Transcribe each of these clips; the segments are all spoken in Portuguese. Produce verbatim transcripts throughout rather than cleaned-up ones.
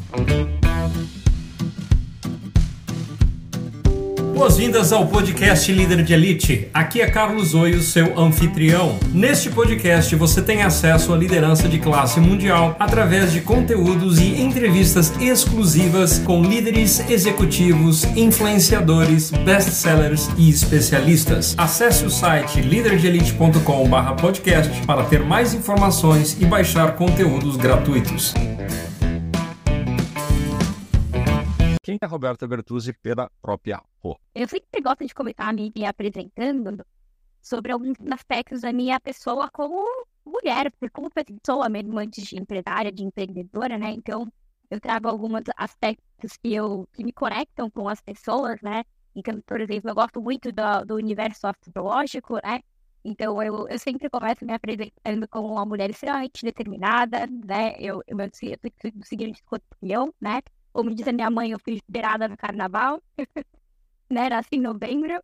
Boas-vindas ao podcast Líder de Elite. Aqui é Carlos Oio, seu anfitrião. Neste podcast você tem acesso à liderança de classe mundial através de conteúdos e entrevistas exclusivas com líderes executivos, influenciadores, best-sellers e especialistas. Acesse o site líder de elite ponto com barra podcast para ter mais informações e baixar conteúdos gratuitos. Quem é Roberta Bertuzzi pela própria Rô? Eu sempre gosto de começar me, me apresentando sobre alguns aspectos da minha pessoa como mulher, como pessoa mesmo antes de empresária, de empreendedora, né? Então, eu trago alguns aspectos que, eu, que me conectam com as pessoas, né? Então, por exemplo, eu gosto muito do, do universo astrológico, né? Então, eu, eu sempre começo me apresentando como uma mulher extremamente determinada, né? Eu, eu, eu, eu, eu do signo de escorpião, né? Como diz a minha mãe, eu fui liberada no carnaval, né? Nasci em novembro.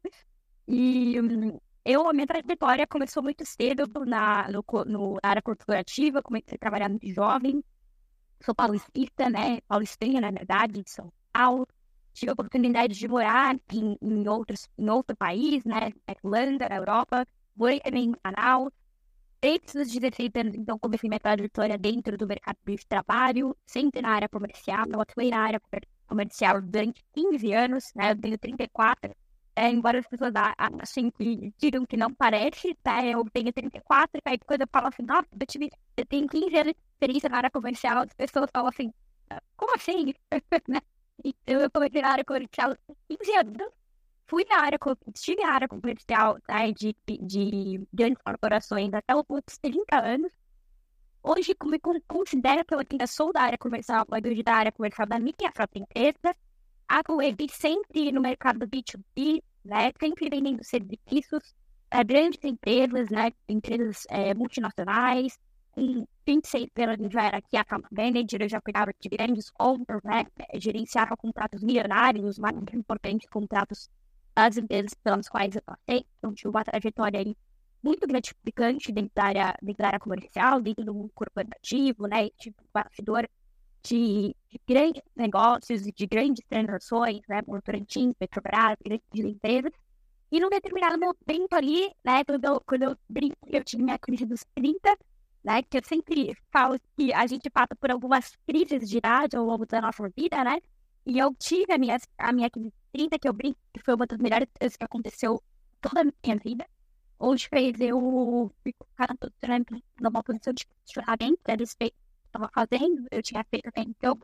E hum, eu, a minha trajetória começou muito cedo na, no, no, na área corporativa, comecei a trabalhar muito jovem. Sou paulistista, né? Paulistenha, na verdade, de São Paulo. Tive a oportunidade de morar em, em, outros, em outro país, né? Na Irlanda, na Europa. Morei também em Manaus. Desde os dezesseis anos, então, comecei minha trajetória dentro do mercado de trabalho, sempre na área comercial. Eu atuei na área comercial durante quinze anos, né? Eu tenho trinta e quatro. É, embora as pessoas achem que digam que não parece, tá? Eu tenho trinta e quatro, aí quando eu falo assim, nossa, eu, tive, eu tenho quinze anos de experiência na área comercial, as pessoas falam assim, como assim? Né? Então, eu comecei na área comercial quinze anos. Fui na área, estive na área comercial, né, de, de grandes corporações até os outros trinta anos. Hoje, me considero que eu ainda sou da área comercial, mas hoje da área comercial da minha própria empresa. Atuei sempre no mercado B dois B, né, sempre vendendo serviços a grandes empresas, né, empresas é, multinacionais. Em vinte e seis anos eu já era aqui account manager, eu já cuidava de grandes compras, né, gerenciava contratos milionários, os mais importantes contratos das empresas pelas quais eu passei. Então, tive uma trajetória aí muito gratificante dentro da área, dentro da área comercial, dentro do mundo corporativo, né? Tive um bastidor de, de grandes negócios, de grandes transações, né? Votorantim, Petrobras, grandes empresas. E num determinado momento ali, né? Quando eu, quando eu brinco, eu tive minha crise dos trinta, né? Que eu sempre falo que a gente passa por algumas crises de idade ao longo da nossa vida, né? E eu tive a minha, a minha crise de trinta, que eu brinco, que foi uma das melhores coisas que aconteceu toda a minha vida. Hoje fez eu ficar numa posição de questionamento a respeito do que eu estava fazendo, eu tinha feito até então.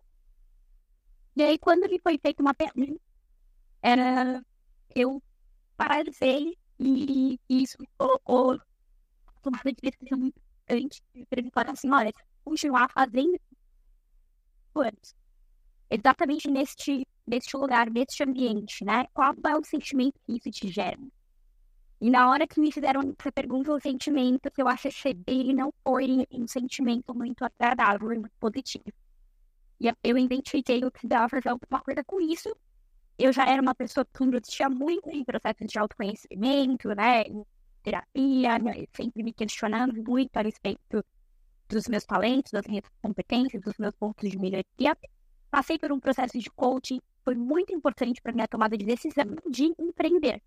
E aí, quando me foi feita uma pergunta, era, eu paralisei e, e isso me colocou tomada de decisão muito importante para me falar assim, olha, continuar fazendo anos. Exatamente neste, neste lugar, neste ambiente, né? Qual é o sentimento que isso te gera? E na hora que me fizeram essa pergunta, o sentimento que eu acessei ele não foi um sentimento muito agradável, muito positivo. E eu identifiquei que eu precisava fazer alguma coisa com isso. Eu já era uma pessoa que investia muito em processos de autoconhecimento, né? Em terapia, né? Sempre me questionando muito a respeito dos meus talentos, das minhas competências, dos meus pontos de melhoria. Passei por um processo de coaching, foi muito importante para minha tomada de decisão de empreender.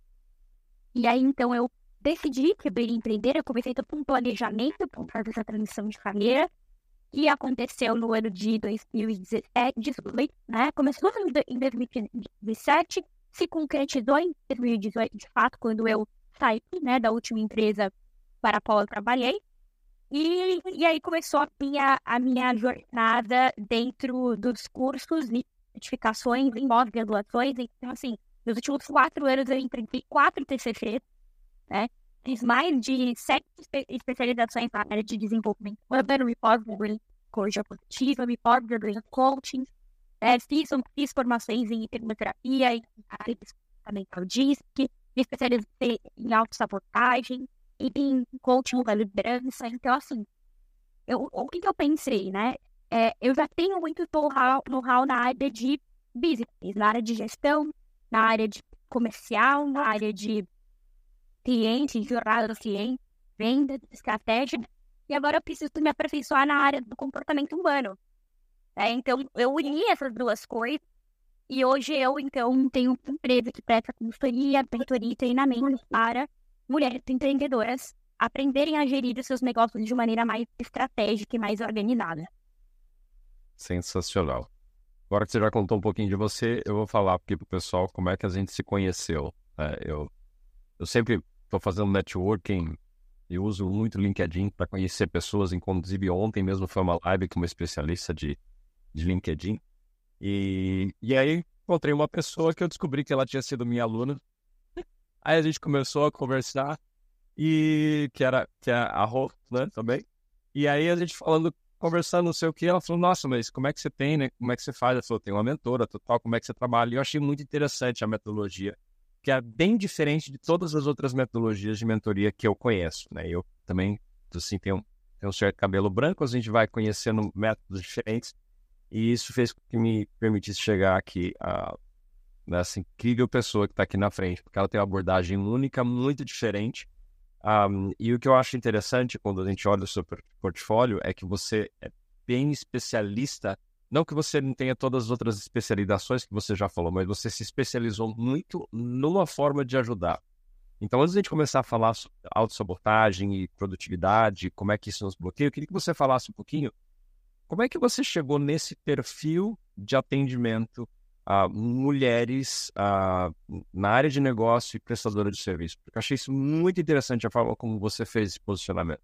E aí, então, eu decidi que eu iria empreender, eu comecei todo um planejamento para fazer essa transição de carreira, que aconteceu no ano de dois mil e dezessete, né? Começou em dois mil e dezessete, se concretizou em dois mil e dezoito, de fato, quando eu saí, né, da última empresa para a qual eu trabalhei. E, e aí começou a minha, a minha jornada dentro dos cursos e certificações em pós-graduações. Então, assim, nos últimos quatro anos eu empreendi quatro T C Cs, né? Fiz mais de sete espe- especializações na área de desenvolvimento urbano, me pós-graduei em psicologia positiva, me pós-graduei em coaching, né? fiz, fiz formações em hipnoterapia, em área de comportamental D I S C, me especializei em autossabotagem, em coaching da liderança. Então, assim, eu, o que, que eu pensei, né? É, eu já tenho muito know-how, know-how na área de business, na área de gestão, na área de comercial, na área de cliente, jornada do cliente, venda, estratégia. E agora eu preciso me aperfeiçoar na área do comportamento humano. É, então, eu uni essas duas coisas e hoje eu, então, tenho uma empresa que presta consultoria, mentoria e treinamento para mulheres empreendedoras aprenderem a gerir os seus negócios de maneira mais estratégica e mais organizada. Sensacional. Agora que você já contou um pouquinho de você, eu vou falar aqui pro pessoal como é que a gente se conheceu. né? eu, eu sempre estou fazendo networking e uso muito o LinkedIn para conhecer pessoas. Inclusive, ontem mesmo foi uma live com uma especialista de, de LinkedIn. E, e aí, encontrei uma pessoa que eu descobri que ela tinha sido minha aluna. Aí a gente começou a conversar, e que era que é a Rô, né, também. E aí a gente falando, conversando, não sei o que, ela falou, nossa, mas como é que você tem, né? Como é que você faz? Ela falou, tem uma mentora, total, como é que você trabalha? E eu achei muito interessante a metodologia, que é bem diferente de todas as outras metodologias de mentoria que eu conheço, né? Eu também, assim, tenho, tenho um certo cabelo branco, a gente vai conhecendo métodos diferentes, e isso fez com que me permitisse chegar aqui a nessa incrível pessoa que está aqui na frente, porque ela tem uma abordagem única, muito diferente. Um, e o que eu acho interessante quando a gente olha o seu portfólio é que você é bem especialista, não que você não tenha todas as outras especializações que você já falou, mas você se especializou muito numa forma de ajudar. Então, antes de a gente começar a falar sobre autossabotagem e produtividade, como é que isso nos bloqueia, eu queria que você falasse um pouquinho como é que você chegou nesse perfil de atendimento a mulheres a, na área de negócio e prestadora de serviço. Porque eu achei isso muito interessante, a forma como você fez esse posicionamento.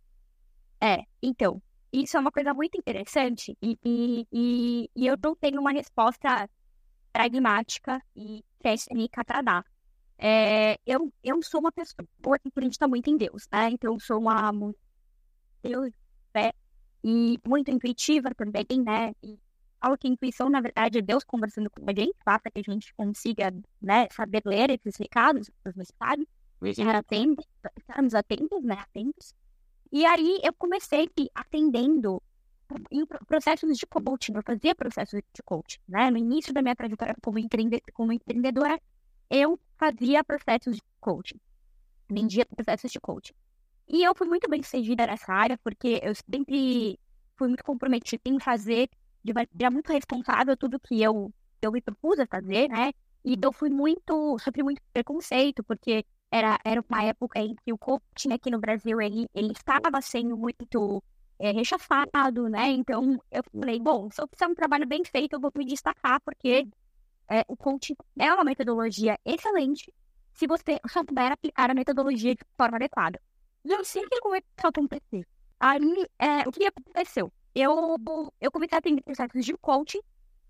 É, então, isso é uma coisa muito interessante e, e, e, e eu não tenho uma resposta pragmática e técnica para dar. É, eu, eu sou uma pessoa que acredita muito em Deus, né? Então, eu sou uma Deus, né? E muito intuitiva também, né? E algo que a intuição, na verdade, é Deus conversando com a gente, para que a gente consiga, né, saber ler esses recados, essas mensagens, estar atentos, estarmos atentos, né, atentos. E aí eu comecei atendendo em processos de coaching, eu fazia processos de coaching, né, no início da minha trajetória como, empreende, como empreendedora, eu fazia processos de coaching, vendia processos de coaching. E eu fui muito bem sucedida nessa área, porque eu sempre fui muito comprometida em fazer de maneira muito responsável tudo que eu, eu me propus a fazer, né? E eu fui muito, sofri muito preconceito, porque era, era uma época em que o coaching aqui no Brasil, ele, ele estava sendo muito é, rechaçado, né? Então, eu falei, bom, se eu fizer um trabalho bem feito, eu vou me destacar, porque é, o coaching é uma metodologia excelente se você souber aplicar a metodologia de forma adequada. E eu sei que começou a acontecer. Aí, é, o que aconteceu? Eu, eu comecei a atender processos de coaching,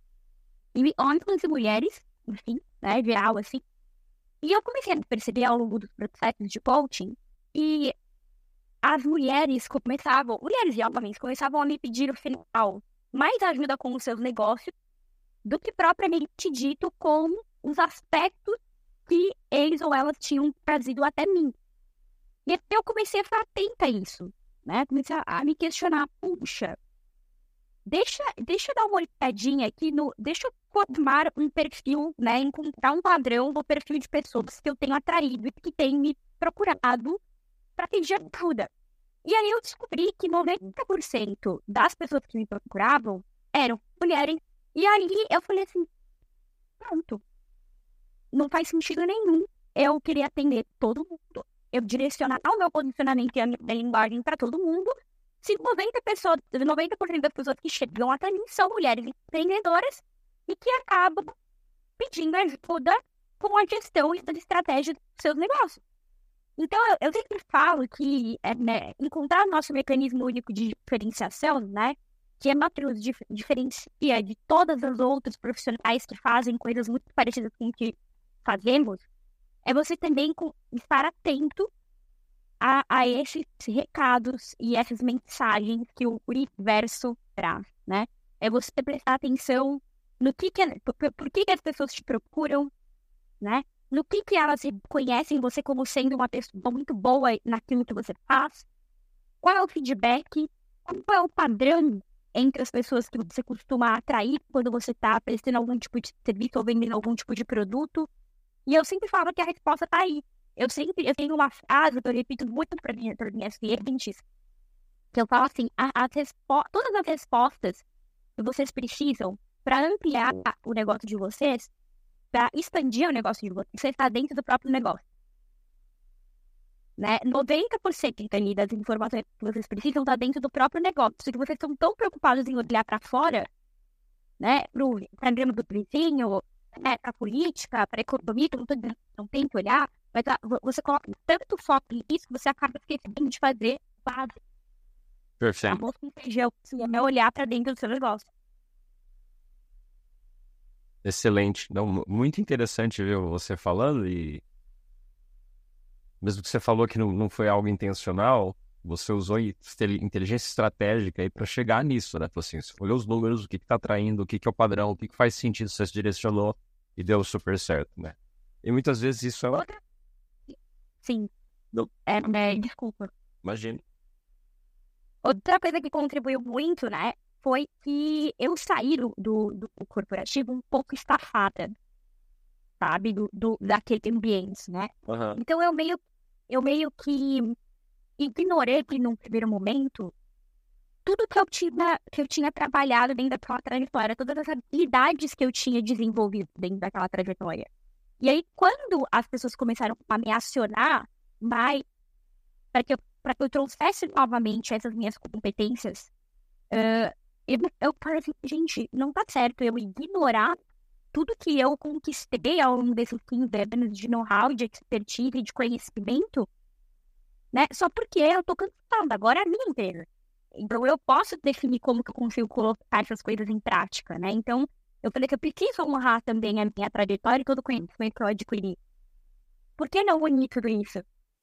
e homens e mulheres, enfim, né, geral, assim. E eu comecei a perceber ao longo dos processos de coaching que as mulheres começavam, mulheres e homens, começavam a me pedir no final mais ajuda com os seus negócios do que propriamente dito com os aspectos que eles ou elas tinham trazido até mim. E eu comecei a ficar atenta a isso, né? Comecei a, a me questionar, puxa, Deixa, deixa eu dar uma olhadinha aqui no... Deixa eu formar um perfil, né? Encontrar um padrão no perfil de pessoas que eu tenho atraído e que têm me procurado para pedir ajuda. E aí eu descobri que noventa por cento das pessoas que me procuravam eram mulheres. E aí eu falei assim, pronto. Não faz sentido nenhum eu querer atender todo mundo. Eu direcionar o meu posicionamento e a minha linguagem para todo mundo. Se noventa por cento, pessoas, noventa por cento das pessoas que chegam até mim são mulheres empreendedoras e que acabam pedindo ajuda com a gestão e das estratégias dos seus negócios. Então, eu, eu sempre falo que é, né, encontrar o nosso mecanismo único de diferenciação, né, que é uma que nos dif- diferencia de todas as outras profissionais que fazem coisas muito parecidas com o que fazemos, é você também com, estar atento A, a esses recados e essas mensagens que o universo traz, né? É você prestar atenção no que que, por, por que que as pessoas te procuram, né? No que que elas conhecem você como sendo uma pessoa muito boa naquilo que você faz. Qual é o feedback? Qual é o padrão entre as pessoas que você costuma atrair quando você está prestando algum tipo de serviço ou vendendo algum tipo de produto? E eu sempre falo que a resposta está aí. Eu sempre, eu tenho uma frase que eu repito muito para minha, para minhas clientes, que eu falo assim, a, as respo- todas as respostas que vocês precisam para ampliar o negócio de vocês, para expandir o negócio de vocês, você está dentro do próprio negócio. Né? noventa por cento ali das informações que vocês precisam está dentro do próprio negócio. Se vocês estão tão preocupados em olhar para fora, né, para o programa do vizinho, né, para a política, para a economia, não, não tem que olhar, mas a, você coloca tanto foco nisso que você acaba esquecendo de fazer base. Perfeito. Arroz com feijão, é olhar para dentro do seu negócio. Excelente. Não, muito interessante ver você falando e mesmo que você falou que não, não foi algo intencional, você usou inteligência estratégica aí para chegar nisso, né? Falou assim, você olhou os números, o que está atraindo, o que, que é o padrão, o que, que faz sentido, você se direcionou e deu super certo, né? E muitas vezes isso é... Outra... Sim. Não. É, é, desculpa. Imagina. Outra coisa que contribuiu muito, né, foi que eu saí do, do, do corporativo um pouco estafada, sabe, do, do, daquele ambiente, né? Uhum. Então eu meio, eu meio que ignorei que num primeiro momento tudo que eu tinha, que eu tinha trabalhado dentro daquela trajetória, todas as habilidades que eu tinha desenvolvido dentro daquela trajetória. E aí, quando as pessoas começaram a me acionar mais para que eu, para que eu trouxesse novamente essas minhas competências, uh, eu, eu falei assim, gente, não tá certo eu ignorar tudo que eu conquistei ao longo desses quinze anos de know-how, de expertise e de conhecimento, né? Só porque eu tô cansada, agora é a minha empresa. Então, eu posso definir como que eu consigo colocar essas coisas em prática, né? Então, eu falei que eu preciso honrar também a minha trajetória e todo o conhecimento que eu adquiri. Por que não unir tudo isso?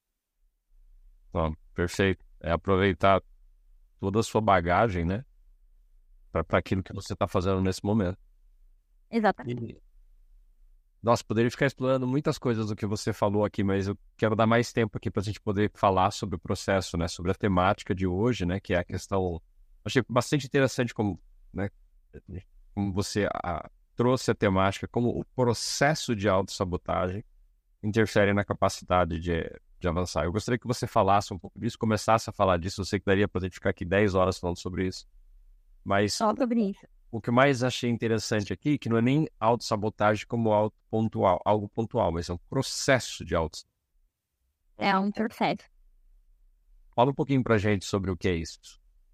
Bom, perfeito. É aproveitar toda a sua bagagem, né? Para aquilo que você está fazendo nesse momento. Exatamente. E... Nossa, poderia ficar explorando muitas coisas do que você falou aqui, mas eu quero dar mais tempo aqui para a gente poder falar sobre o processo, né? Sobre a temática de hoje, né? Que é a questão... Achei bastante interessante como, né? Como você a, trouxe a temática, como o processo de autossabotagem interfere na capacidade de, de avançar. Eu gostaria que você falasse um pouco disso, começasse a falar disso. Eu sei que daria para a gente ficar aqui dez horas falando sobre isso. Mas Só sobre isso. O que eu mais achei interessante aqui, que não é nem autossabotagem como auto pontual, algo pontual, mas é um processo de autossabotagem. É um processo. Fala um pouquinho pra gente sobre o que é isso.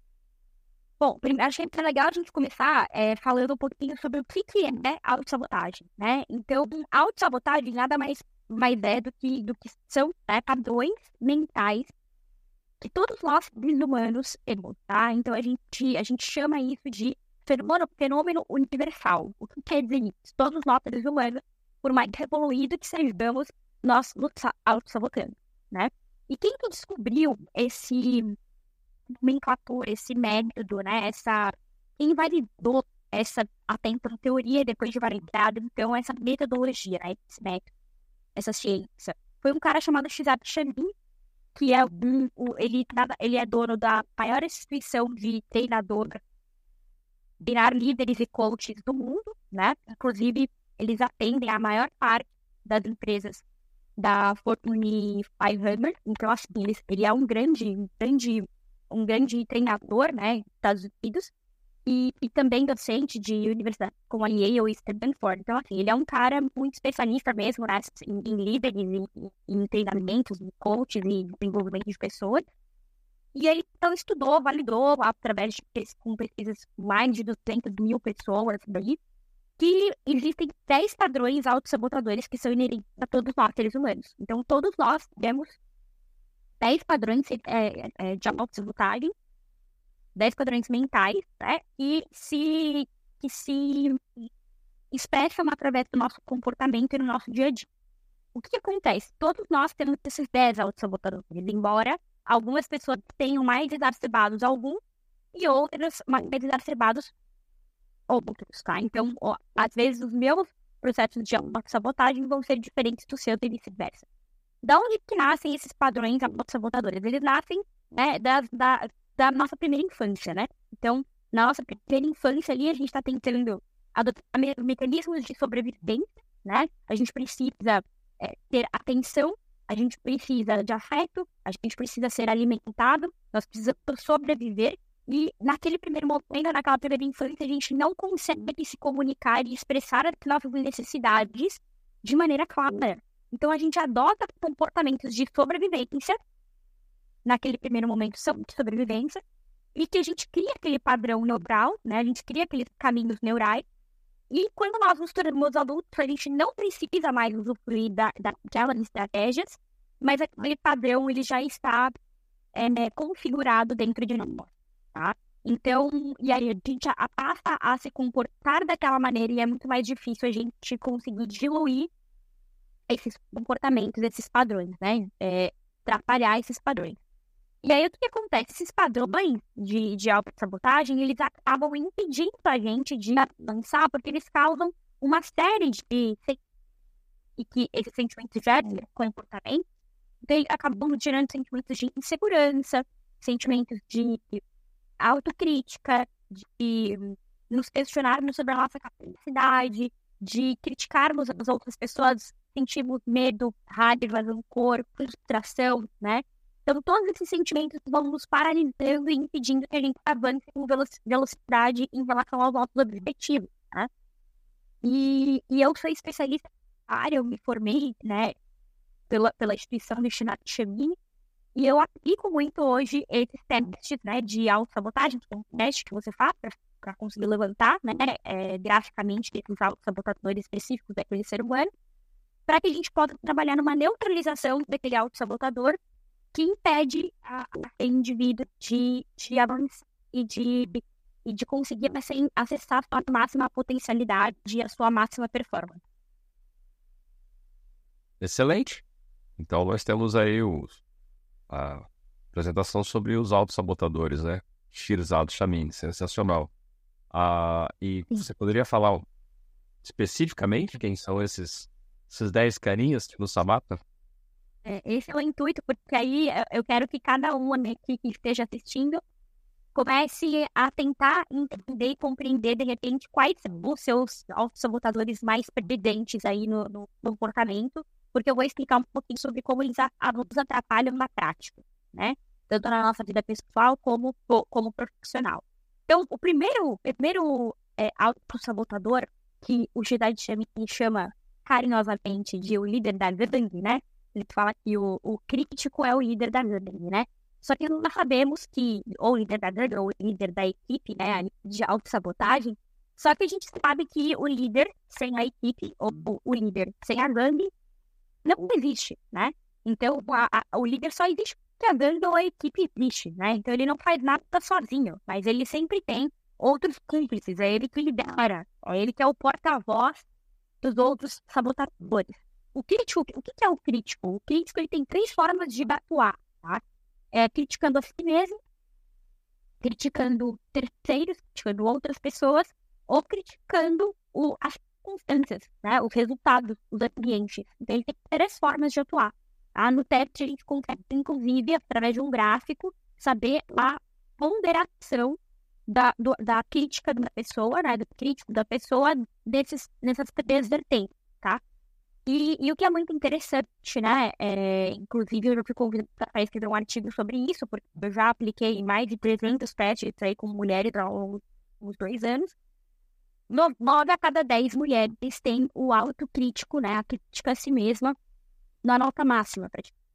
Bom, primeiro, achei que é legal a gente começar é, falando um pouquinho sobre o que, que é autossabotagem, né? Então, autossabotagem nada mais, mais é do que, do que são, né, padrões mentais que todos nós, seres humanos, temos, tá? Então, a gente, a gente chama isso de fenômeno, fenômeno universal. O que quer dizer isso? Todos nós, seres humanos, por mais evoluído que sejamos, nós nos autossabotamos, né? E quem que descobriu esse nomenclatura, esse método, né? Essa, quem validou essa, até então, teoria depois de validado, então, essa metodologia, né? Esse método, essa ciência. Foi um cara chamado Shizaki Shanin, que é um, um, ele, ele é dono da maior instituição de treinador, treinar líderes e coaches do mundo, né? Inclusive, eles atendem a maior parte das empresas da Fortune quinhentos. Então, assim, ele, ele é um grande, um grande, um grande treinador, né? Nos Estados Unidos. E, e também docente de universidades como a Yale e Stanford. Então, assim, ele é um cara muito especialista mesmo, né? Em, em líderes, em, em treinamentos, em coaches e desenvolvimento de pessoas. E ele, então, estudou, validou, através de com pesquisas, mais de duzentas mil pessoas daí, que existem dez padrões autossabotadores que são inerentes a todos nós, seres humanos. Então, todos nós temos dez padrões é, é, de autossabotagem, dez padrões mentais, né? E se, que se expressam através do nosso comportamento e no nosso dia a dia. O que, que acontece? Todos nós temos esses dez autossabotadores, embora algumas pessoas tenham mais exacerbados alguns e outras mais exacerbados outros, tá? Então, ó, às vezes os meus processos de autossabotagem vão ser diferentes dos seus e vice-versa. Da onde que nascem esses padrões autossabotadores? Eles nascem, né, da, da, da nossa primeira infância, né? Então, na nossa primeira infância ali, a gente está tentando adotar me- mecanismos de sobrevivência, né? A gente precisa é, ter atenção, a gente precisa de afeto, a gente precisa ser alimentado, nós precisamos sobreviver. E naquele primeiro momento, naquela primeira infância, a gente não consegue se comunicar e expressar as nossas necessidades de maneira clara. Então, a gente adota comportamentos de sobrevivência, naquele primeiro momento são de sobrevivência, e que a gente cria aquele padrão neural, né? A gente cria aqueles caminhos neurais, e quando nós nos tornamos adultos, a gente não precisa mais usufruir da, daquelas estratégias, mas aquele padrão ele já está é, configurado dentro de nós, tá? Então, e aí a gente a, passa a se comportar daquela maneira e é muito mais difícil a gente conseguir diluir esses comportamentos, esses padrões, né? É, atrapalhar esses padrões. E aí, o que acontece? Esses padrões de, de autossabotagem, eles acabam impedindo a gente de avançar, porque eles causam uma série de... E que esses sentimentos geram comportamento, então, eles acabam gerando sentimentos de insegurança, sentimentos de autocrítica, de nos questionarmos sobre a nossa capacidade, de criticarmos as outras pessoas, sentirmos medo, raiva, rancor, frustração, né? Então, todos esses sentimentos vão nos paralisando e impedindo que a gente avance com velocidade em relação aos nossos objetivos, né? E, e eu sou especialista na área, eu me formei, né, pela, pela instituição de Shinatshimi, e eu aplico muito hoje esses testes, né, de autossabotagem, que é um teste que você faz para conseguir levantar, né, é, graficamente, esses autossabotadores específicos daquele ser humano, para que a gente possa trabalhar numa neutralização daquele autossabotador que impede a, a indivíduo de, de avançar e de, e de conseguir assim, acessar a sua máxima potencialidade e a sua máxima performance. Excelente. Então, nós temos aí os, a apresentação sobre os autossabotadores, né? Shirzado Shamin, sensacional. Ah, e você poderia falar especificamente quem são esses, esses dez carinhas que nos sabotam? É, esse é o intuito, porque aí eu quero que cada um né, que, que esteja assistindo comece a tentar entender e compreender, de repente, quais são os seus autossabotadores mais presentes aí no, no, no comportamento, porque eu vou explicar um pouquinho sobre como eles a, a nos atrapalham na prática, né? Tanto na nossa vida pessoal como, como profissional. Então, o primeiro, primeiro é, autossabotador, que o Jedi Shamin chama carinhosamente de o líder da gangue, né? Ele fala que o, o crítico é o líder da gangue, né? Só que nós sabemos que, ou o líder da gangue, ou o líder da equipe, né, de autossabotagem, só que a gente sabe que o líder sem a equipe, ou o líder sem a gangue, não existe, né? Então, a, a, o líder só existe porque a gangue ou a equipe existe, né? Então, ele não faz nada sozinho, mas ele sempre tem outros cúmplices, é ele que lidera, é ele que é o porta-voz dos outros sabotadores. O crítico, o que é o crítico? O crítico ele tem três formas de atuar, tá? É criticando a si mesmo, criticando terceiros, criticando outras pessoas, ou criticando o, as circunstâncias, né? Os resultados, os ambientes. Então, ele tem três formas de atuar. Tá? No teste, a gente consegue, inclusive, através de um gráfico, saber a ponderação da, do, da crítica da pessoa, né? Do crítico da pessoa desses, nessas três vertentes, tá? E, e o que é muito interessante, né, é, inclusive eu já fui convidada para escrever um artigo sobre isso, porque eu já apliquei mais de trezentos testes aí com mulheres há uns, uns dois anos. nove a cada dez mulheres têm o autocrítico, né, a crítica a si mesma, na nota máxima,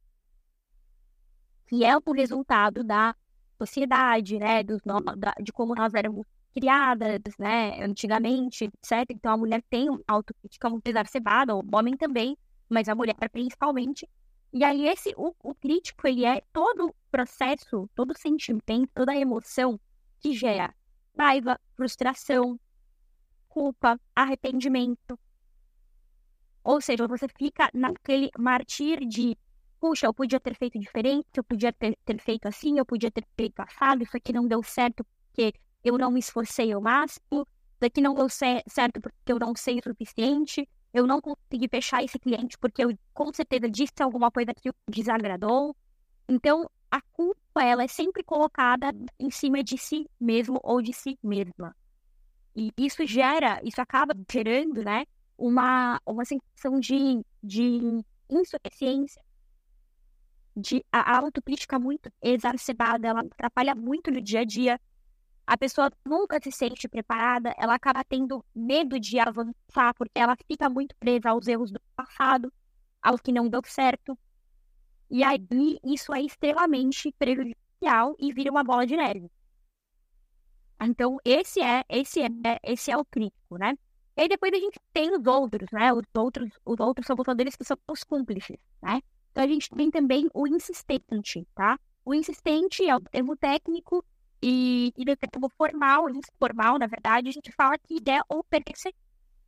que é o resultado da sociedade, né, dos, da, de como nós éramos criadas, né, antigamente, etcétera. Então, a mulher tem uma autocrítica muito exacerbada, o homem também, mas a mulher principalmente. E aí, esse, o, o crítico, ele é todo o processo, todo o sentimento, toda a emoção que gera raiva, frustração, culpa, arrependimento. Ou seja, você fica naquele martírio de, puxa, eu podia ter feito diferente, eu podia ter, ter feito assim, eu podia ter feito assado, isso aqui não deu certo porque eu não me esforcei ao máximo, daqui não deu certo porque eu não sei o suficiente, eu não consegui fechar esse cliente porque eu com certeza disse alguma coisa que o desagradou. Então, a culpa, ela é sempre colocada em cima de si mesmo ou de si mesma. E isso gera, isso acaba gerando, né, uma, uma sensação de, de insuficiência, de a autocrítica muito exacerbada, ela atrapalha muito no dia a dia. a pessoa nunca se sente preparada, ela acaba tendo medo de avançar, porque ela fica muito presa aos erros do passado, aos que não deu certo. E aí, isso é extremamente prejudicial e vira uma bola de neve. Então, esse é, esse é, esse é o crítico, né? E aí, depois a gente tem os outros, né? Os outros, os outros sabotadores que são os cúmplices, né? Então, a gente tem também o insistente, tá? O insistente é o termo técnico e, e no termo formal, informal, na verdade, a gente fala que é o perfeccionista.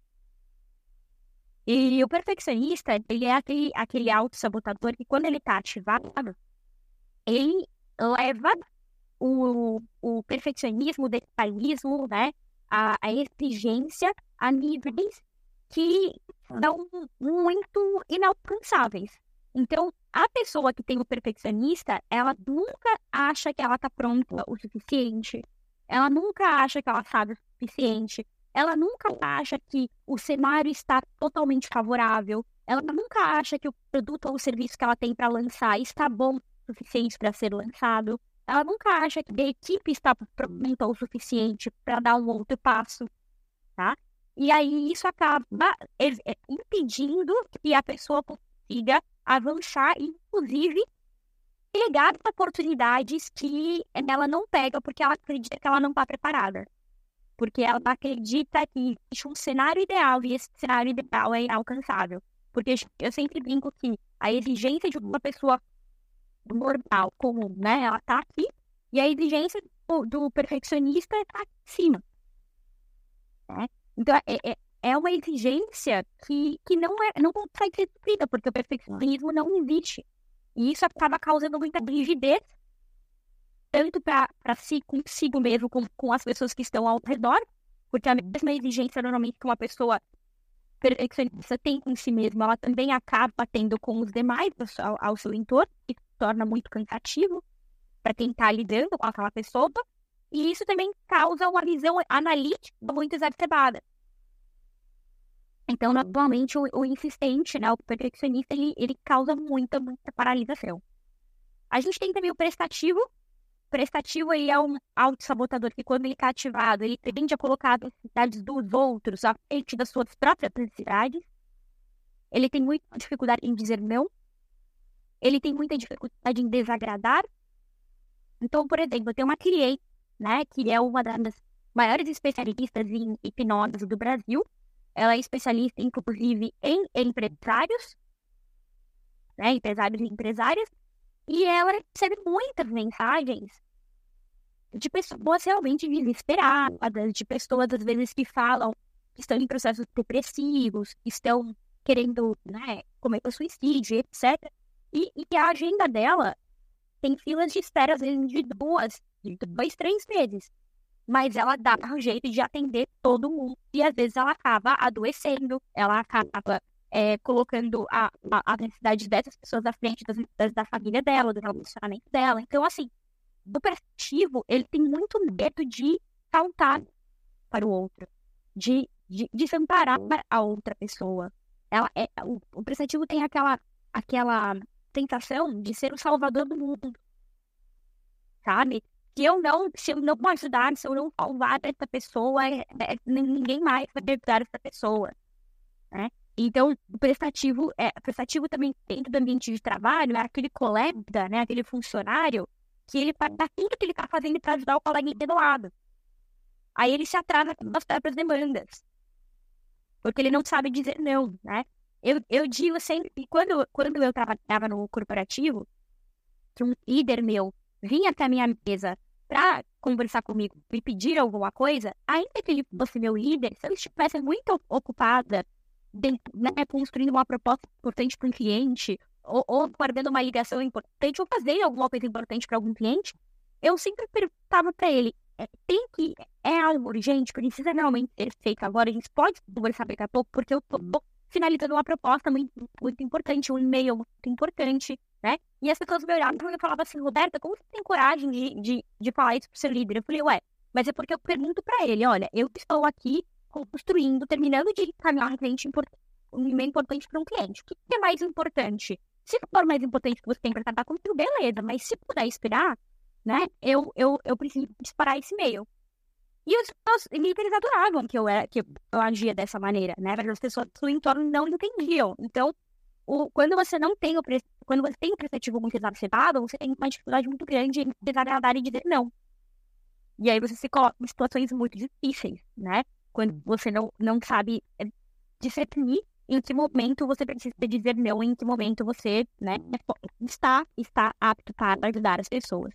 E o perfeccionista, ele é aquele, aquele autossabotador que, quando ele está ativado, ele leva o, o perfeccionismo, o detalhismo, né, a, a exigência a níveis que são muito inalcançáveis. Então, a pessoa que tem o perfeccionista, ela nunca acha que ela está pronta o suficiente, ela nunca acha que ela sabe o suficiente, ela nunca acha que o cenário está totalmente favorável, ela nunca acha que o produto ou o serviço que ela tem para lançar está bom o suficiente para ser lançado, ela nunca acha que a equipe está pronta o suficiente para dar um outro passo, tá? E aí isso acaba impedindo que a pessoa consiga avançar e, inclusive, pegar oportunidades que ela não pega porque ela acredita que ela não está preparada. Porque ela acredita que existe um cenário ideal e esse cenário ideal é inalcançável. Porque eu sempre brinco que a exigência de uma pessoa normal, comum, né? Ela tá aqui e a exigência do, do perfeccionista está aqui em cima. Né? Então, é, é, é uma exigência que, que não, é, não consegue ser suprida, porque o perfeccionismo não existe. E isso acaba causando muita rigidez, tanto para si, consigo mesmo, como com as pessoas que estão ao redor, porque a mesma exigência, normalmente, que uma pessoa perfeccionista tem com si mesma, ela também acaba tendo com os demais ao, ao seu entorno, e se torna muito cansativo para quem está lidando com aquela pessoa, e isso também causa uma visão analítica muito exacerbada. Então, normalmente, o, o insistente, né, o perfeccionista, ele, ele causa muita, muita paralisação. A gente tem também o prestativo. O prestativo ele é um autossabotador que, quando ele está ativado, ele tende a colocar as necessidades dos outros à frente das suas próprias necessidades. Ele tem muita dificuldade em dizer não. Ele tem muita dificuldade em desagradar. Então, por exemplo, eu tenho uma cliente, né, que é uma das maiores especialistas em hipnose do Brasil. Ela é especialista, inclusive, em empresários, né, empresários e empresárias. E ela recebe muitas mensagens de pessoas realmente desesperadas, de pessoas, às vezes, que falam que estão em processos depressivos, que estão querendo, né, cometer suicídio, etcétera. E, e a agenda dela tem filas de espera, às vezes, de duas, de dois, três meses. Mas ela dá um jeito de atender todo mundo. E, às vezes, ela acaba adoecendo, ela acaba... É, colocando a, a, a necessidade dessas pessoas à frente das necessidades da família dela, do relacionamento dela. Então, assim, o prestativo, ele tem muito medo de faltar para o outro, de, de desamparar a outra pessoa. Ela é, o, o prestativo tem aquela, aquela tentação de ser o salvador do mundo, sabe? Se eu não, se eu não ajudar, se eu não salvar essa pessoa, é, é, ninguém mais vai ajudar essa pessoa, né? Então, o prestativo, é, prestativo também dentro do ambiente de trabalho é aquele colega, né, aquele funcionário, que ele faz tudo que ele está fazendo para ajudar o coleguinha do lado. Aí ele se atrasa com as próprias demandas, porque ele não sabe dizer não, né? Eu, eu digo sempre que quando, quando eu trabalhava no corporativo, que um líder meu vinha até a minha mesa para conversar comigo, me pedir alguma coisa, ainda que ele fosse meu líder, se eu estivesse muito ocupada, De, né, construindo uma proposta importante para um cliente, ou, ou guardando uma ligação importante, ou fazendo alguma coisa importante para algum cliente, eu sempre perguntava para ele, é, tem que, é algo urgente, precisa realmente ser feito agora, a gente pode conversar daqui a pouco, porque eu estou finalizando uma proposta muito, muito importante, um e-mail muito importante, né? E as pessoas me olhavam e falavam assim, Roberta, como você tem coragem de, de, de falar isso pro seu líder? Eu falei, ué, mas é porque eu pergunto para ele, olha, eu estou aqui construindo, terminando de encaminhar um cliente importante, um e-mail importante para um cliente. O que é mais importante? Se for mais importante que você tem para tratar comigo, beleza, mas se puder esperar, né, eu, eu, eu preciso disparar esse e-mail. E os meus líderes adoravam que eu, era, que eu agia dessa maneira, né? Mas as pessoas do entorno não entendiam. Então, o, quando você não tem o pre... quando você tem o prestativo muito exacerbado, você tem uma dificuldade muito grande em desagradar e dizer não. E aí você se coloca em situações muito difíceis, né? Quando você não, não sabe discernir em que momento você precisa dizer não, em que momento você, né, está, está apto para ajudar as pessoas.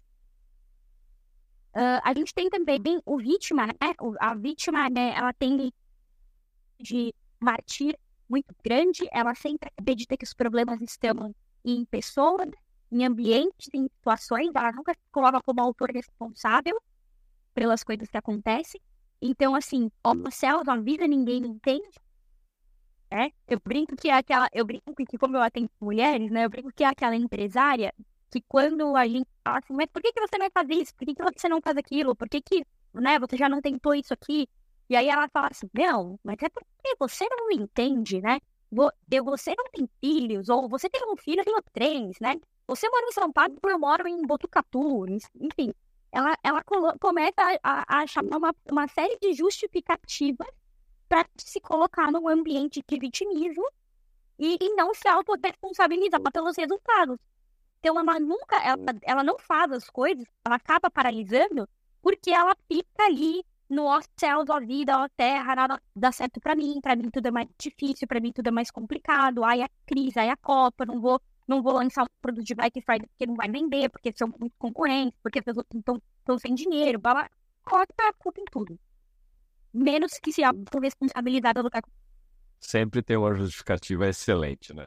Uh, a gente tem também o vítima, né? A vítima, né, ela tem de martir muito grande, ela sempre acredita que os problemas estão em pessoas, em ambientes, em situações, ela nunca se coloca como autor responsável pelas coisas que acontecem. Então, assim, ó, céus, a vida ninguém entende. É? Eu brinco que é aquela, eu brinco que como eu atendo mulheres, né, eu brinco que é aquela empresária que quando a gente fala assim, mas por que, que você não faz isso? Por que, que você não faz aquilo? Por que, que né, você já não tentou isso aqui? E aí ela fala assim, não, mas é porque você não entende, né? Você não tem filhos, ou você tem um filho, eu tenho três, né? Você mora em São Paulo, eu moro em Botucatu, enfim. Ela, ela começa a, a chamar uma, uma série de justificativas para se colocar num ambiente de vitimismo e, e não se autorresponsabilizar pelos resultados. Então, ela nunca, ela, ela não faz as coisas, ela acaba paralisando porque ela fica ali no ó céus, ó vida, ó terra, nada dá certo para mim, para mim tudo é mais difícil, para mim tudo é mais complicado, aí a crise, aí a Copa, não vou, não vou lançar um produto de Black Friday porque não vai vender, porque são muito concorrentes, porque as pessoas estão sem dinheiro, ela coloca a culpa em tudo. Menos que se autorresponsabilizar pelo que acontece. Sempre tem uma justificativa excelente, né?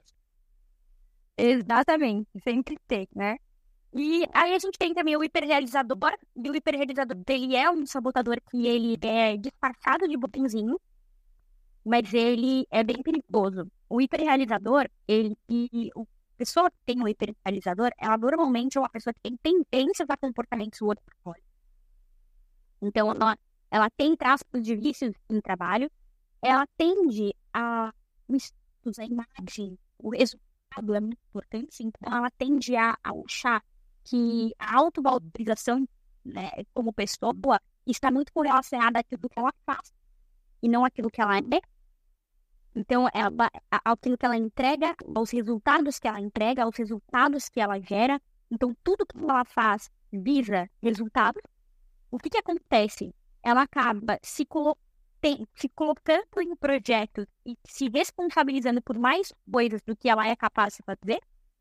Exatamente, sempre tem, né? E aí a gente tem também o hiperrealizador, e o hiperrealizador, ele é um sabotador que ele é disfarçado de bonzinho, mas ele é bem perigoso. O hiperrealizador, ele, e a pessoa que tem o hiperrealizador, ela normalmente é uma pessoa que tem tendências a comportamentos workaholic. Então, ela, ela tem traços de vícios em trabalho, ela tende a, a imagem, o resultado é muito importante, então ela tende a, a achar que a autovalorização, né, como pessoa está muito correlacionada àquilo que ela faz e não àquilo que ela é. Então, ela, aquilo que ela entrega, aos resultados que ela entrega, aos resultados que ela gera. Então, tudo que ela faz visa resultados. O que, que acontece? Ela acaba se, colo tem, se colocando em projetos e se responsabilizando por mais coisas do que ela é capaz de fazer.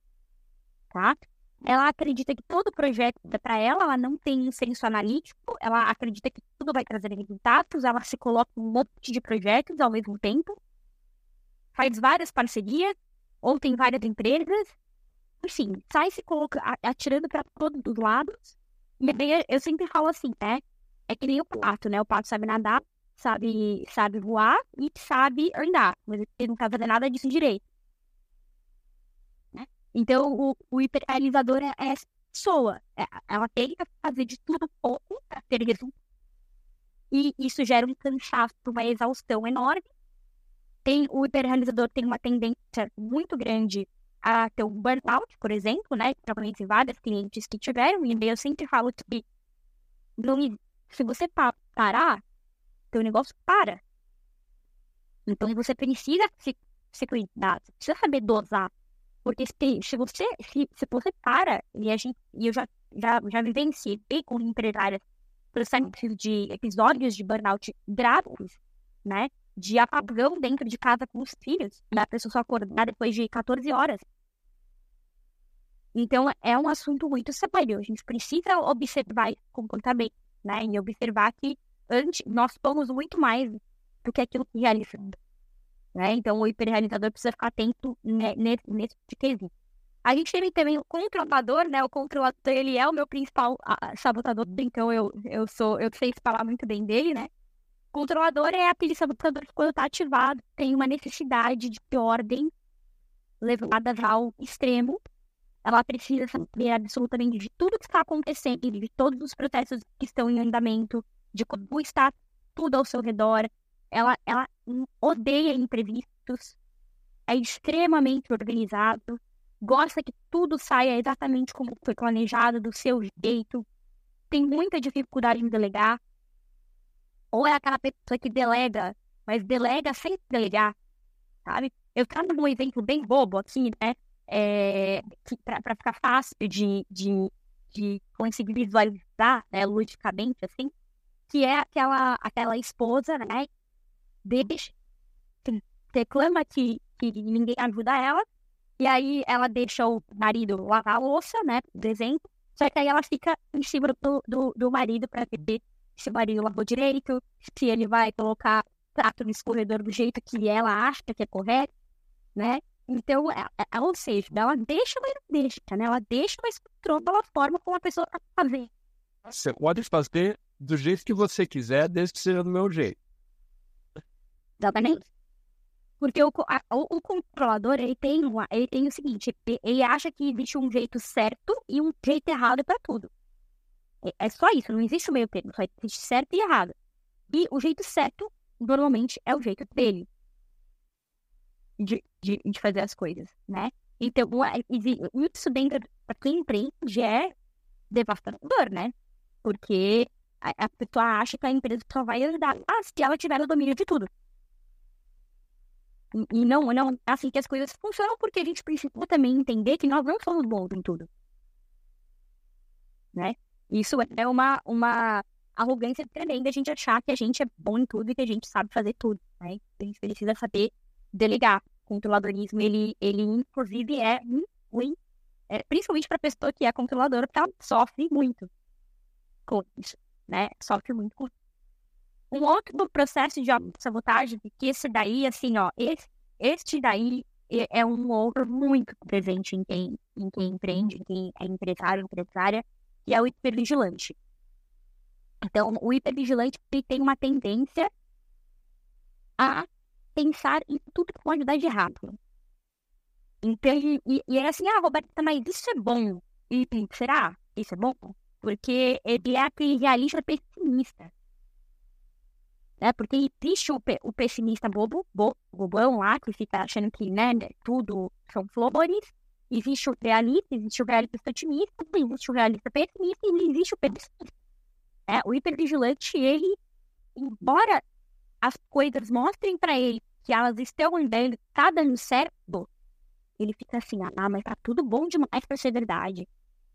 Tá? Ela acredita que todo projeto é para ela, ela não tem um senso analítico, ela acredita que tudo vai trazer resultados, ela se coloca em um monte de projetos ao mesmo tempo, faz várias parcerias, ou tem várias empresas, enfim, sai se coloca, atirando para todos os lados. E aí eu sempre falo assim, né? É que nem o pato, né? O pato sabe nadar, sabe, sabe voar e sabe andar, mas ele não sabe fazer nada disso direito. Então, o, o hiperrealizador é, é essa pessoa. É, ela tenta fazer de tudo pouco para ter resultado. E isso gera um cansaço, uma exaustão enorme. Tem, o hiperrealizador tem uma tendência muito grande a ter um burnout, por exemplo, né? Eu conheci vários clientes que tiveram, e eu sempre falo que se você pa parar, teu negócio para. Então, você precisa se, se cuidar, você precisa saber dosar. Porque se, se, você, se, se você para, e, a gente, e eu já, já, já vivenciei com empresárias processos de episódios de burnout graves, né? De apagão dentro de casa com os filhos, e a pessoa só acordar depois de quatorze horas. Então, é um assunto muito sério. A gente precisa observar esse comportamento, né? E observar que antes, nós somos muito mais do que aquilo que realizamos. Né? Então, o hiperrealizador precisa ficar atento né, nesse, nesse quesito. A gente tem também o controlador, né? O controlador, ele é o meu principal a, sabotador, então eu, eu, sou, eu sei falar muito bem dele, né? O controlador é aquele sabotador que, quando está ativado, tem uma necessidade de ordem levada ao extremo. Ela precisa saber absolutamente de tudo que está acontecendo, de todos os processos que estão em andamento, de como está tudo ao seu redor. Ela, ela odeia imprevistos, é extremamente organizado, gosta que tudo saia exatamente como foi planejado, do seu jeito, tem muita dificuldade em delegar. Ou é aquela pessoa que delega, mas delega sem delegar, sabe? Eu trago um exemplo bem bobo aqui, né? É, para ficar fácil de, de, de conseguir visualizar, né, ludicamente, assim, que é aquela, aquela esposa, né? Deixa, reclama que, que ninguém ajuda ela, e aí ela deixa o marido lavar a louça, né? Por exemplo, só que aí ela fica em cima do, do, do marido para ver se o marido lavou direito, se ele vai colocar prato no escorredor do jeito que ela acha que é correto, né? Então, é, é, ou seja, ela deixa, mas não deixa, né? Ela deixa, mas controla a forma como a pessoa tá fazendo. Você pode fazer do jeito que você quiser, desde que seja do meu jeito. Exatamente. Porque o, a, o, o controlador, ele tem, uma, ele tem o seguinte, ele, ele acha que existe um jeito certo e um jeito errado para tudo. É, é só isso, não existe o meio termo, só existe certo e errado. E o jeito certo, normalmente, é o jeito dele de, de, de fazer as coisas, né? Então, isso dentro, para quem empreende, é devastador, né? Porque a, a pessoa acha que a empresa só vai ajudar ah, se ela tiver o domínio de tudo. E, e não, não é assim que as coisas funcionam, porque a gente precisa também entender que nós não somos bons em tudo, né? Isso é uma, uma arrogância tremenda a gente achar que a gente é bom em tudo e que a gente sabe fazer tudo, né? A gente precisa saber delegar. O controladorismo, ele, ele inclusive é ruim, é, principalmente para a pessoa que é controladora, porque ela sofre muito com isso, né? Sofre muito com isso. Um outro processo de sabotagem, que esse daí, assim, ó, esse, este daí é um outro muito presente em quem, em quem empreende, em quem é empresário, empresária, que é o hipervigilante. Então, o hipervigilante ele tem uma tendência a pensar em tudo que pode dar de errado. Então, e, e é assim, ah, Roberta, mas isso é bom. E será? Isso é bom? Porque ele é aquele realista pessimista. Né? Porque existe o, pe- o pessimista bobo, bo, bobão lá, que fica achando que, né, tudo são flores. Existe o realista, existe o realista otimista, existe o realista pessimista e existe o pessimista. É, o hipervigilante, ele, embora as coisas mostrem para ele que elas estão andando, tá dando certo, ele fica assim, ah, mas tá tudo bom demais para ser verdade.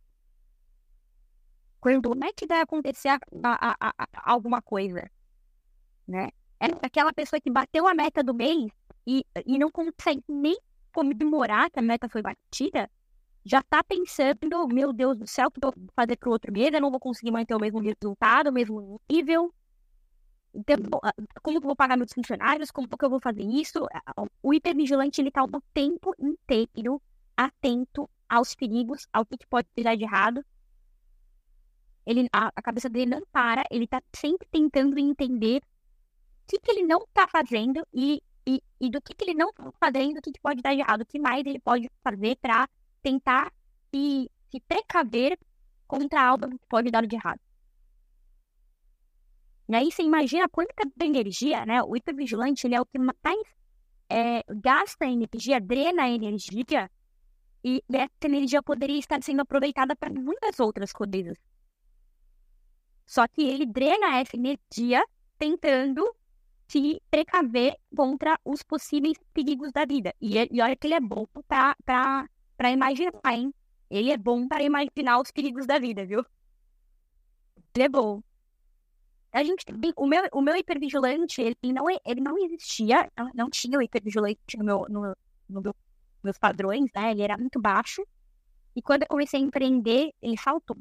Quando é que vai acontecer a, a, a, a, alguma coisa, né? É aquela pessoa que bateu a meta do mês e, e não consegue nem comemorar que a meta foi batida, já tá pensando, meu Deus do céu, o que eu vou fazer pro outro mês? Eu não vou conseguir manter o mesmo resultado, o mesmo nível. Então, como eu vou pagar meus funcionários? Como que eu vou fazer isso? O hipervigilante, ele tá o tempo inteiro atento aos perigos, ao que pode dar de errado. Ele, a, a cabeça dele não para, ele tá sempre tentando entender o que, que ele não tá fazendo e, e, e do que, que ele não tá fazendo, o que, que pode dar de errado, o que mais ele pode fazer para tentar se, se precaver contra algo que pode dar de errado. E aí você imagina quanta energia, né? O hipervigilante, ele é o que mais é, gasta energia, drena energia, e essa energia poderia estar sendo aproveitada para muitas outras coisas. Só que ele drena essa energia tentando se precaver contra os possíveis perigos da vida. E, e olha que ele é bom para imaginar, hein? Ele é bom para imaginar os perigos da vida, viu? Ele é bom. A gente tem, o meu, o meu hipervigilante, ele não, ele não existia, não, não tinha o hipervigilante no meu, no, no meu, meus padrões, né? Ele era muito baixo. E quando eu comecei a empreender, ele saltou.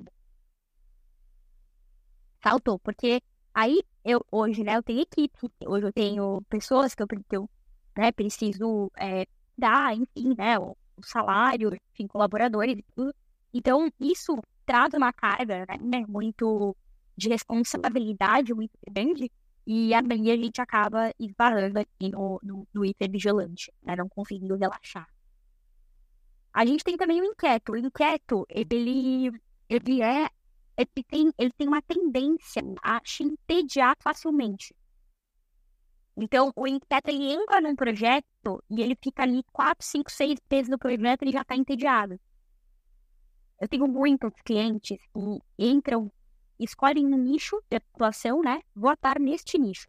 Saltou, porque aí eu, hoje, né, eu tenho equipe, hoje eu tenho pessoas que eu, que eu né, preciso é, dar, enfim, né, o, o salário, enfim, colaboradores e tudo. Então, isso traz uma carga, né, muito de responsabilidade muito grande, e aí a gente acaba esbarrando aqui no, no, no hipervigilante, né, não conseguindo relaxar. A gente tem também o inquieto. O inquieto, ele, ele, é, ele, tem, ele tem uma tendência a se entediar facilmente. Então, o inquieto, ele entra num projeto e ele fica ali quatro, cinco, seis meses no projeto e ele já está entediado. Eu tenho muitos clientes que entram escolhem um nicho de atuação, né? Vou atuar neste nicho.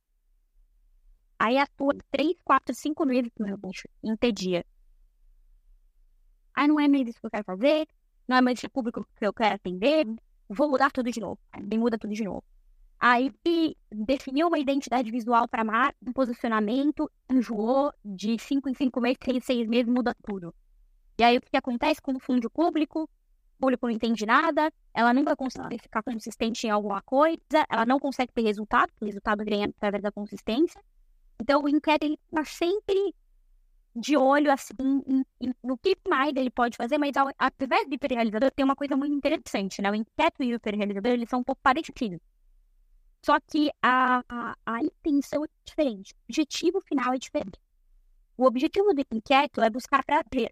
Aí atua três, quatro, cinco meses no meu nicho, entedia. Aí não é mais isso que eu quero fazer, não é mais esse público que eu quero atender, vou mudar tudo de novo. Aí muda tudo de novo. Aí definiu uma identidade visual para a marca, um posicionamento, enjoou de cinco em cinco meses, seis em seis meses, muda tudo. E aí o que acontece? Confunde o público, o público não entende nada, ela nunca consegue ficar consistente em alguma coisa, ela não consegue ter resultado, o resultado vem através da consistência. Então o inquérito ele está sempre de olho assim, em, em, no que mais ele pode fazer, mas ao, ao invés do hiperrealizador tem uma coisa muito interessante, né? O inquérito e o hiperrealizador eles são um pouco parecidos. Só que a, a, a intenção é diferente, o objetivo final é diferente. O objetivo do inquérito é buscar prazer.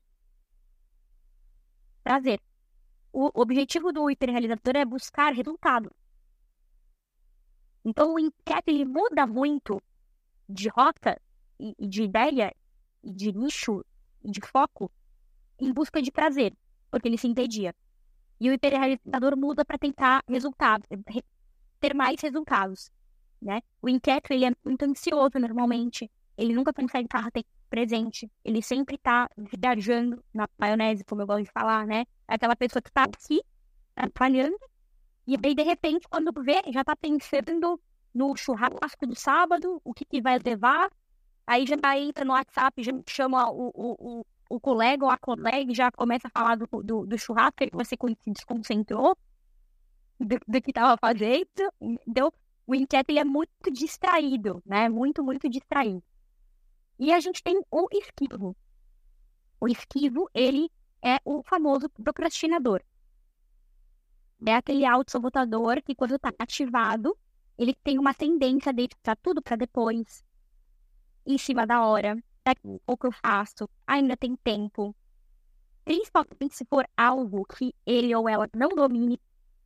Prazer. O objetivo do hiperrealizador é buscar resultado. Então o inquérito ele muda muito de rota e, e de ideia e de nicho e de foco em busca de prazer, porque ele se entendia. E o hiperrealizador muda para tentar resultado, ter mais resultados, né? O inquieto, ele é muito ansioso normalmente, ele nunca consegue estar presente, ele sempre está viajando na maionese, como eu gosto de falar, né? É aquela pessoa que está aqui, trabalhando, e aí, de repente, quando vê, já está pensando no churrasco do sábado, o que, que vai levar, aí já entra no WhatsApp, já chama o, o, o, o colega ou a colega e já começa a falar do, do, do churrasco, que você se desconcentrou do, do que estava fazendo. Então, o inquieto ele é muito distraído, né? Muito, muito distraído. E a gente tem o esquivo. O esquivo, ele é o famoso procrastinador. É aquele autossabotador que, quando está ativado, ele tem uma tendência de deixar tudo para depois, em cima da hora, o que eu faço, ainda tem tempo. Principalmente se for algo que ele ou ela não domine,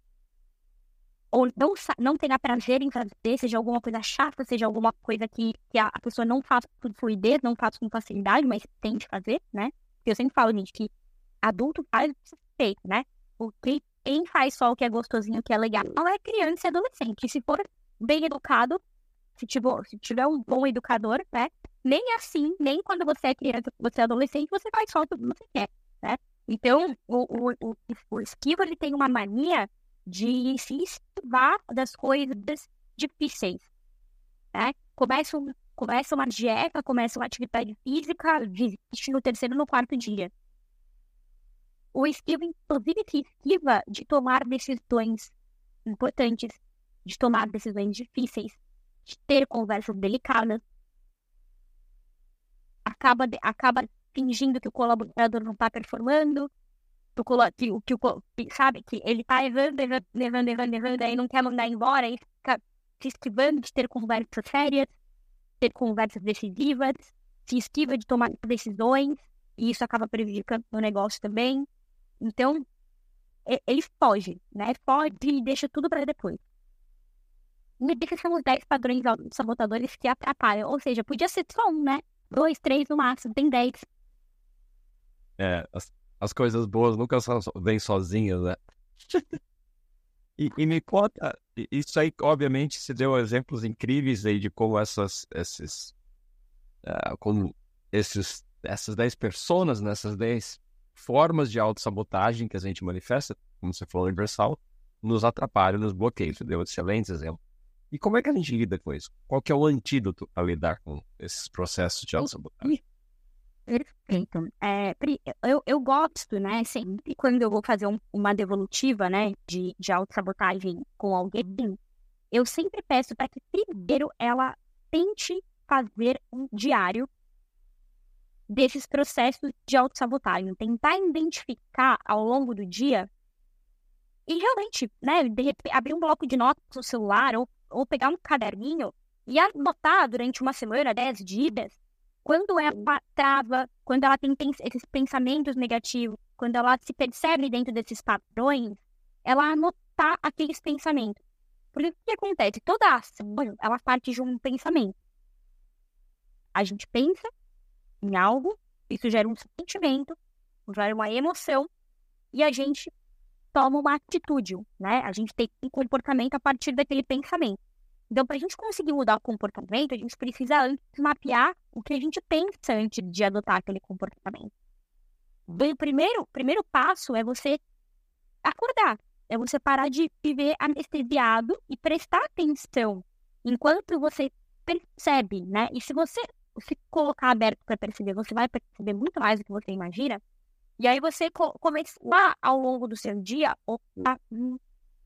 ou não, não tenha prazer em fazer, seja alguma coisa chata, seja alguma coisa que, que a pessoa não faça com fluidez, não faça com facilidade, mas tem de fazer, né? Porque eu sempre falo, gente, que adulto faz feito, né? Porque quem faz só o que é gostosinho, o que é legal, não é criança e adolescente. E se for bem educado, se tiver, se tiver um bom educador, né? Nem assim, nem quando você é criança, você é adolescente, você faz só o que você quer, né? Então, o, o, o, o esquivo, ele tem uma mania de se esquivar das coisas difíceis, né? Começa, um, começa uma dieta, começa uma atividade física, desiste no terceiro ou no quarto dia. O esquivo, inclusive, se esquiva de tomar decisões importantes, de tomar decisões difíceis, de ter conversas delicadas. Acaba, de, acaba fingindo que o colaborador não está performando, que o que, que, sabe, que ele está errando, errando, errando, errando, errando, aí não quer mandar embora, aí fica se esquivando de ter conversas sérias, ter conversas decisivas, se esquiva de tomar decisões, e isso acaba prejudicando o negócio também. Então, ele foge, né? Foge e deixa tudo para depois. E esses são os dez padrões sabotadores que atrapalham. Ou seja, podia ser só um, né? Dois, três no máximo, tem dez. É, as, as coisas boas nunca só, vêm sozinhas, né? e, e me conta, isso aí, obviamente, se deu exemplos incríveis aí de como essas, esses, uh, como esses, essas dez personas, nessas dez formas de autossabotagem que a gente manifesta, como você falou, universal, nos atrapalham, nos bloqueiam. Você deu excelentes exemplos. E como é que a gente lida com isso? Qual que é o antídoto para lidar com esses processos de autossabotagem? Perfeito. É, eu, eu gosto, né, sempre quando eu vou fazer um, uma devolutiva, né, de, de autossabotagem com alguém, eu sempre peço para que primeiro ela tente fazer um diário desses processos de autossabotagem, tentar identificar ao longo do dia e realmente, né, de repente, abrir um bloco de notas no celular ou, ou pegar um caderninho e anotar durante uma semana, dez dias, quando ela trava, quando ela tem esses pensamentos negativos, quando ela se percebe dentro desses padrões, ela anotar aqueles pensamentos. Porque o que acontece? Toda ação, ela parte de um pensamento. A gente pensa em algo, isso gera um sentimento, gera uma emoção, e a gente toma uma atitude, né? A gente tem um comportamento a partir daquele pensamento. Então, para a gente conseguir mudar o comportamento, a gente precisa antes mapear o que a gente pensa antes de adotar aquele comportamento. O primeiro, primeiro passo é você acordar, é você parar de viver anestesiado e prestar atenção enquanto você percebe, né? E se você se colocar aberto para perceber, você vai perceber muito mais do que você imagina. E aí você co- começar ao longo do seu dia, opa, hum,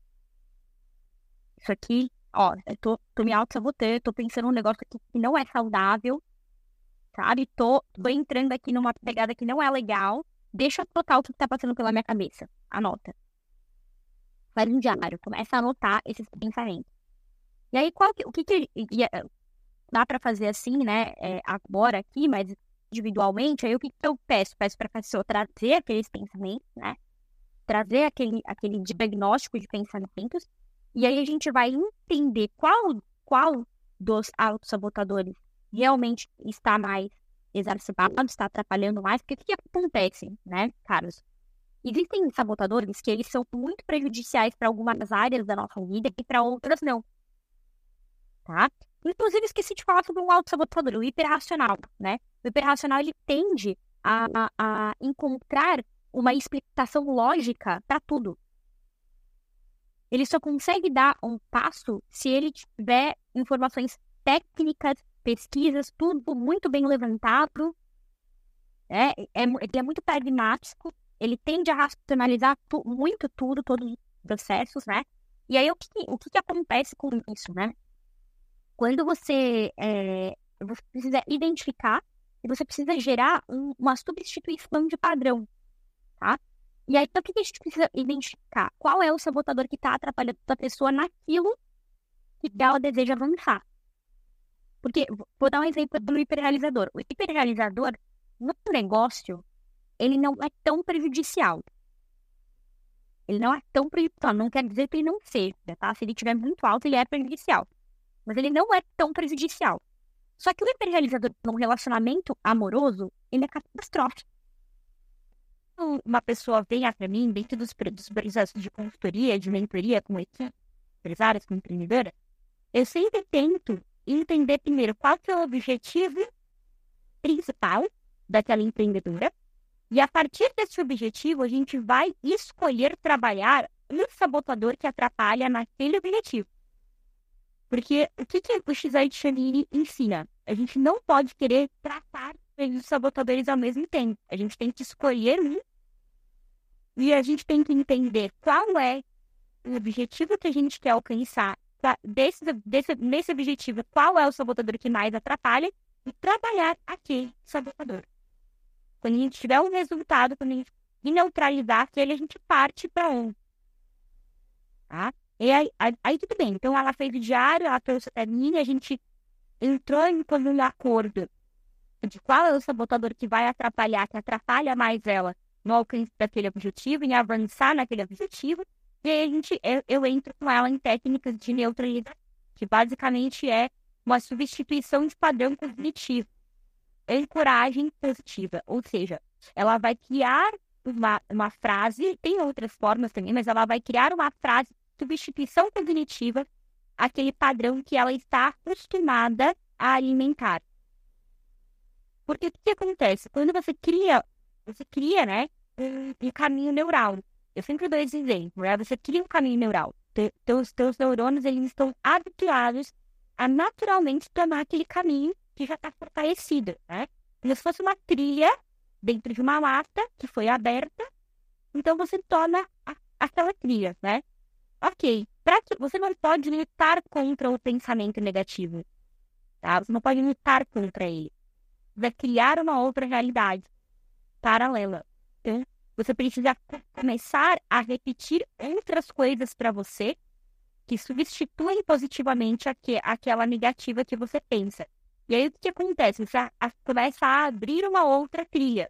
isso aqui, ó, eu tô, tô me auto-sabotando, tô pensando num negócio aqui que não é saudável, sabe? Tô, tô entrando aqui numa pegada que não é legal. Deixa eu anotar o que tá passando pela minha cabeça. Anota. Faz um diário, começa a anotar esses pensamentos. E aí, qual que, o que que e- e, é, dá pra fazer assim, né? é, agora aqui, mas individualmente, aí o que que eu peço? Peço pra pessoa trazer aqueles pensamentos, né? Trazer aquele, aquele diagnóstico de pensamentos. E aí a gente vai entender qual, qual dos autossabotadores realmente está mais exacerbado, está atrapalhando mais. Porque o que que acontece, né, Carlos? Existem sabotadores que eles são muito prejudiciais para algumas áreas da nossa vida e para outras não, tá? Inclusive, esqueci de falar sobre um autossabotador, o hiperracional, né? O hiperracional, ele tende a, a, a encontrar uma explicação lógica para tudo. Ele só consegue dar um passo se ele tiver informações técnicas, pesquisas, tudo muito bem levantado, né? É, mu- ele é muito pragmático, ele tende a racionalizar tu- muito tudo, todos os processos, né? E aí, o que, o que, que acontece com isso, né? Quando você, é, você precisa identificar e você precisa gerar um- uma substituição de padrão, tá? E aí, então, o que que a gente precisa identificar? Qual é o sabotador que está atrapalhando a pessoa naquilo que ela deseja avançar? Porque, vou vou dar um exemplo do hiperrealizador. O hiperrealizador, no negócio, ele não é tão prejudicial. Ele não é tão prejudicial. Não quer dizer que ele não seja, tá? Se ele estiver muito alto, ele é prejudicial. Mas ele não é tão prejudicial. Só que o hiperrealizador num relacionamento amoroso, ele é catastrófico. Quando uma pessoa vem para mim, dentro dos, pre- dos processos de consultoria, de mentoria com equipe, empresárias, com empreendedora, eu sempre tento entender primeiro qual que é o objetivo principal daquela empreendedora. E a partir desse objetivo, a gente vai escolher trabalhar um sabotador que atrapalha naquele objetivo. Porque o que, que o X oito Chamini ensina? A gente não pode querer tratar os sabotadores ao mesmo tempo. A gente tem que escolher um e a gente tem que entender qual é o objetivo que a gente quer alcançar. Tá? Desse, desse, nesse objetivo, qual é o sabotador que mais atrapalha e trabalhar aquele sabotador. Quando a gente tiver um resultado, quando a gente neutralizar aquele, a gente parte para um. Tá? E aí, aí, aí tudo bem. Então, ela fez o diário, ela trouxe até mim, a gente entrou em comum acordo de qual é o sabotador que vai atrapalhar, que atrapalha mais ela no alcance daquele objetivo, em avançar naquele objetivo. E aí, a gente, eu, eu entro com ela em técnicas de neutralidade, que basicamente é uma substituição de padrão cognitivo. Ancoragem positiva, ou seja, ela vai criar uma, uma frase, tem outras formas também, mas ela vai criar uma frase de substituição cognitiva àquele padrão que ela está acostumada a alimentar. Porque o que, que acontece? Quando você cria, você cria, né, um, um caminho neural. Eu sempre dou esse exemplo, né? Você cria um caminho neural. Te, teus, teus neurônios, eles estão habituados a naturalmente tomar aquele caminho que já está fortalecida, né? Como se fosse uma trilha dentro de uma mata que foi aberta, então você toma a, aquela trilha, né? Ok, para que você não pode lutar contra o pensamento negativo, tá? Você não pode lutar contra ele. Você vai criar uma outra realidade paralela. Então, você precisa começar a repetir outras coisas para você que substituem positivamente aqu- aquela negativa que você pensa. E aí, o que acontece? Você a- a- começa a abrir uma outra trilha,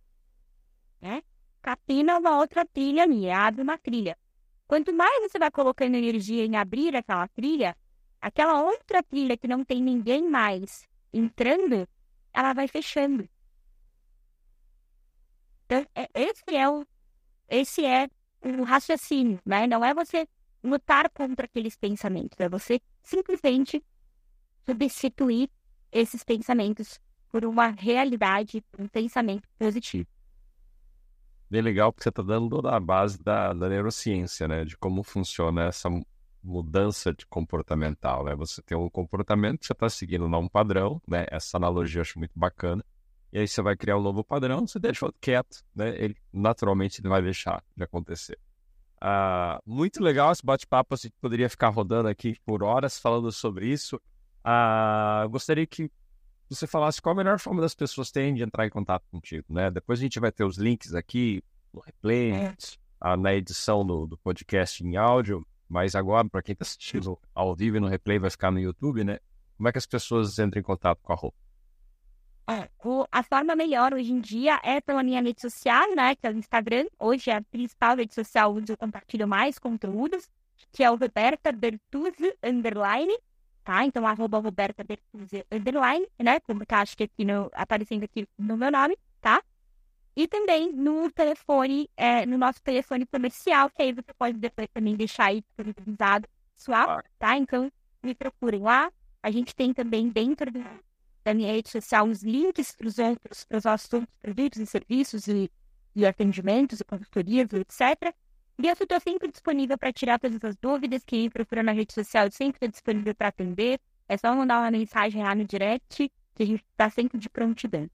né? Capina uma outra trilha minha, abre uma trilha. Quanto mais você vai colocando energia em abrir aquela trilha, aquela outra trilha que não tem ninguém mais entrando, ela vai fechando. Então, é- esse é o, esse é o raciocínio, né? Não é você lutar contra aqueles pensamentos, é você simplesmente substituir esses pensamentos por uma realidade, por um pensamento positivo. Bem legal, porque você está dando toda a base da, da neurociência, né? De como funciona essa mudança de comportamental, né? Você tem um comportamento que você está seguindo lá um padrão, né? Essa analogia eu acho muito bacana. E aí você vai criar um novo padrão, você deixa o outro quieto, né? Ele naturalmente ele vai deixar de acontecer. Ah, muito legal esse bate-papo, a gente poderia ficar rodando aqui por horas falando sobre isso. Ah, gostaria que você falasse qual a melhor forma das pessoas terem de entrar em contato contigo, né? Depois a gente vai ter os links aqui no replay, É. ah, na edição do, do podcast em áudio, mas agora, para quem está assistindo ao vivo e no replay, vai ficar no YouTube, né? Como é que as pessoas entram em contato com a Rô? É, o- a forma melhor hoje em dia é pela minha rede social, né, que é o Instagram. Hoje é a principal rede social onde eu compartilho mais conteúdos, que é o Roberta Bertuzzi underline, tá? Então, arroba Roberta Bertuzzi underline, né, como tá, acho que aqui no, aparecendo aqui no meu nome, tá? E também no telefone, é, no nosso telefone comercial, que aí você pode depois também deixar aí disponibilizado, pessoal, tá? Então, me procurem lá. A gente tem também dentro do da minha rede social os links para os outros, para os nossos outros produtos e serviços e, e atendimentos e consultorias, etcétera. E eu estou sempre disponível para tirar todas as dúvidas. Quem me procura na rede social, eu sempre estou disponível para atender. É só mandar uma mensagem lá no direct, que a gente está sempre de prontidão.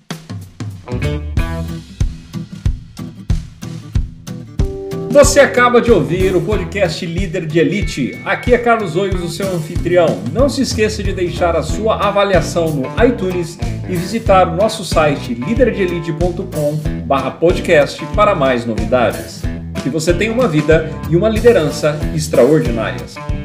Você acaba de ouvir o podcast Líder de Elite. Aqui é Carlos Oios, o seu anfitrião. Não se esqueça de deixar a sua avaliação no iTunes e visitar o nosso site líder de elite ponto com barra podcast para mais novidades. Que você tenha uma vida e uma liderança extraordinárias.